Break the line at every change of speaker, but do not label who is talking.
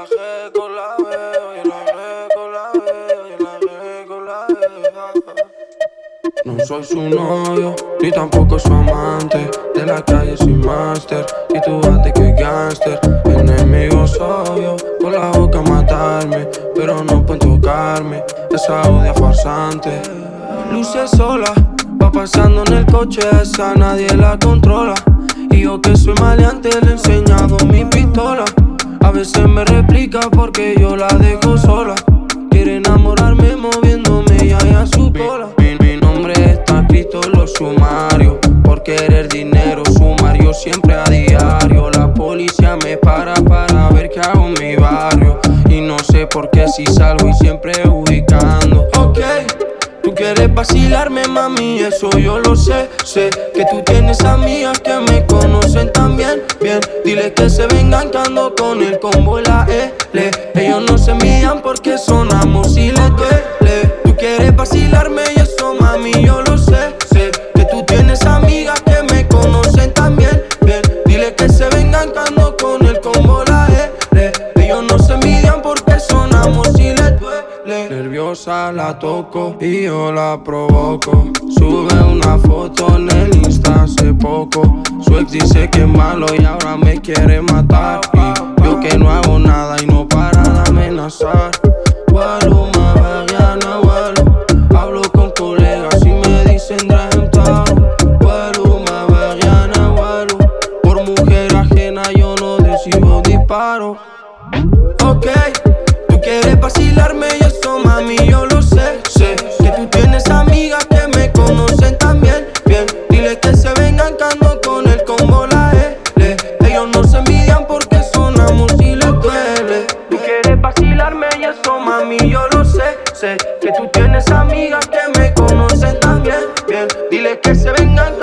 la G con la B, hoy la G con la B, hoy la G con la B. No soy su novio, ni tampoco su amante. De la calle soy máster, y tú bate que gangster. Enemigos obvios, con la boca matarme, pero no pueden tocarme, esa odia farsante. Luce sola, va pasando en el coche, esa nadie la controla. Y yo que soy maleante le he enseñado mi pistola. A veces me replica porque yo la dejo sola. Quiere enamorarme moviéndome y a su cola. Mi nombre está escrito en los sumarios. Por querer dinero sumario siempre a diario. La policía me para ver qué hago en mi barrio. Y no sé por qué si salgo y siempre ubicando. Ok, tú quieres vacilarme, mami, eso yo lo sé. Sé que tú tienes amigas que me conocen también, bien. Dile que se vengan que ando con el combo y la L. Ellos no se miran porque sonamos y les duele. Tú quieres vacilarme y eso, mami, yo lo sé. Sé que tú tienes amigas que me conocen también, bien. Dile que se vengan que ando con el combo y la L. Ellos no se miran porque sonamos y les duele. Nerviosa la toco y yo la provoco. Sube una foto en el Insta hace poco. Su ex dice que es malo y ahora me quiere matar. Y yo que no hago nada y no para de amenazar. Vuelo, Mariana, vuelo. Hablo con colegas y me dicen Dragentaro. Vuelo, Mariana, vuelo. Por mujer ajena yo no recibo disparo. Ok, tú quieres vacilarme y eso, mami, yo lo sé. Sé que tú tienes amigas que me conocen también, bien. Dile que se vengan que ando con el combo la L. Ellos no se envidian porque sonamos y les duele. Tú quieres vacilarme y eso, mami, yo lo sé. Sé que tú tienes amigas que me conocen también, bien. Dile que se vengan